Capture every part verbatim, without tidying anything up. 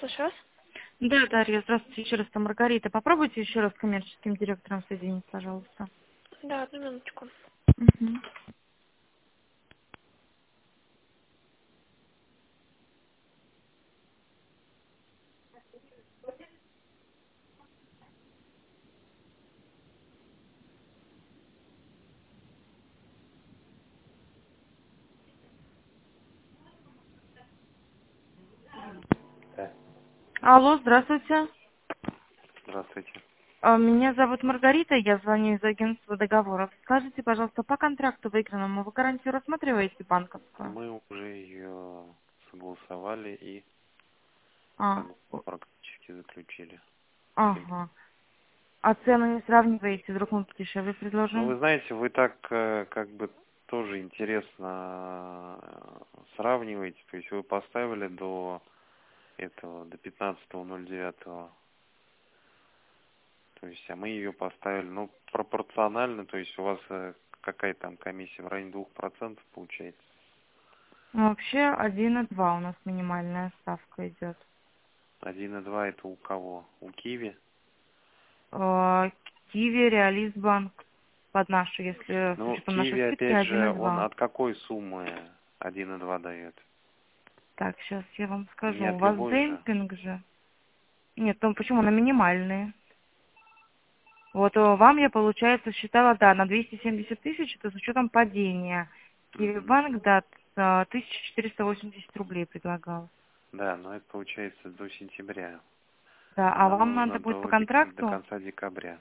слушаю вас. Да, Дарья, здравствуйте, еще раз, там Маргарита. Попробуйте еще раз с коммерческим директором соединить, пожалуйста. Да, одну минуточку. Мгм. Да. Алло, здравствуйте. Здравствуйте. А, Меня зовут Маргарита, я звоню из агентства договоров. Скажите, пожалуйста, по контракту выигранному вы гарантию рассматриваете банковскую? Мы уже ее согласовали и А, как бы практически заключили. ага. А цену не сравниваете, вдруг мы подешевле Ну, вы предложим? знаете, вы так э, как бы тоже интересно э, сравниваете. То есть вы поставили до этого, до пятнадцатого ноль девятого. То есть, а мы ее поставили, ну, пропорционально. То есть у вас э, какая там комиссия в районе двух процентов получается? Ну, вообще один и два у нас минимальная ставка идет. Один и два это у кого? У Киви? А, Киви, Реализбанк под нашу, если с Ну, учетом нашей Киви, скидки опять один и же, он два. от какой суммы один и два дает? Так, сейчас я вам скажу. Не У от вас любой же. демпинг же? Нет, ну почему? На минимальные. Вот э, вам я, получается, считала, да, на двести семьдесят тысяч, это с учетом падения. Мгм. Киевбанк, да, э, тысяча четыреста восемьдесят рублей предлагал. Да, но это получается до сентября. Да, А а нам вам нужно надо будет по до, дек- до контракту, конца декабря.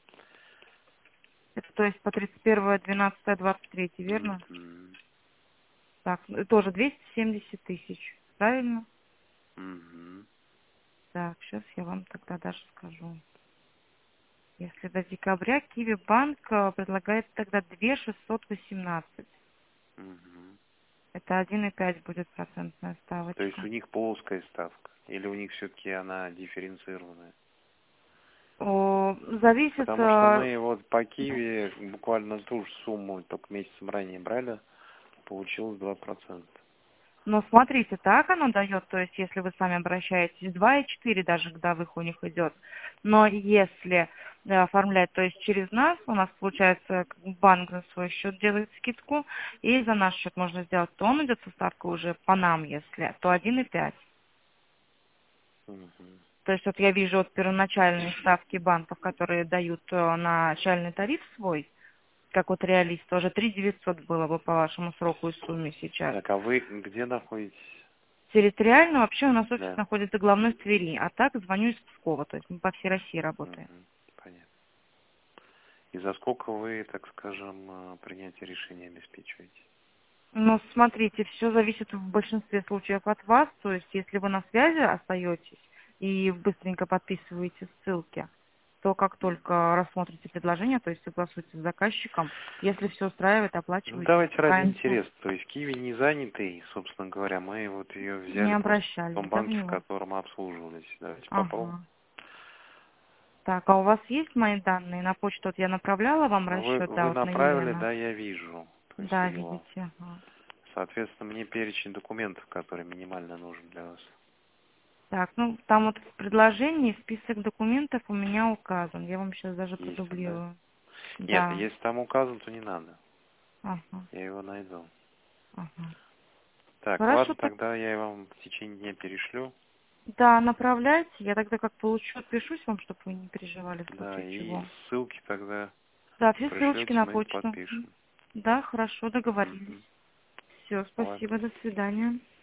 это, то есть по тридцать первое двенадцатое двадцать третье, верно? Мгм. Так, ну, тоже двести семьдесят тысяч, правильно? Мгм. Так, сейчас я вам тогда даже скажу. Если до декабря Киевбанк э, предлагает тогда две тысячи шестьсот восемнадцать. Мгм. Это один и пять будет процентная То есть ставочка. у них плоская ставка? Или у них все-таки она дифференцированная? О, зависит, Потому что э, мы вот по Киви буквально ту же сумму, только месяцем ранее брали, получилось два процента. но смотрите, так оно дает, то есть если вы сами обращаетесь, два и четыре даже годовых у них идет. Но если э, оформлять, то есть через нас, у нас получается как бы банк за свой счет делает скидку, и за наш счет можно сделать, то он идет со ставкой уже по нам, если, то один и пять. Мгм. То есть вот я вижу вот первоначальные ставки банков, которые дают э, начальный тариф свой, как вот реалист, тоже три девятьсот было бы по вашему сроку и сумме сейчас. Так, а вы где находитесь? Территориально вообще у нас офис Да. находится главной в Твери, а так звоню из Пскова, то есть мы по всей России работаем. Мгм. Понятно. И за сколько вы, так скажем, э, принятие решения обеспечиваете? Ну, смотрите, все зависит в большинстве случаев от вас, то есть если вы на связи остаетесь и быстренько подписываете ссылки, то как только рассмотрите предложение, то есть согласуйтесь с заказчиком, если все устраивает, Ну, оплачивайте давайте ради раньше. интереса. То есть Киви не занятый, собственно говоря. Мы вот ее Не взяли просто в обращались, том да, в банке, в него? котором обслуживались. Давайте попробуем. Ага. Так, а у вас есть мои данные? На почту вот я направляла вам Ну, вы, расчет, да, вы вот на направили, Елену. да, я вижу. То есть Да, его. видите. Ага. Соответственно, мне перечень документов, который минимально нужен для вас. Так, ну там вот в предложении список документов у меня указан. Я вам сейчас даже Есть там, да? продублирую. Нет, Да. если там указан, то не надо. Ага. Я его найду. Ага. Так, Хорошо, ладно, так. тогда я вам в течение дня перешлю. Да, направляйте. Я тогда как получу, отпишусь вам, чтобы вы не переживали в Да, случае и чего. ссылки тогда Да, все ссылочки пришлете, на мы их почту. подпишем. Да, хорошо, договорились. Мгм. Все, Ладно. спасибо, до свидания.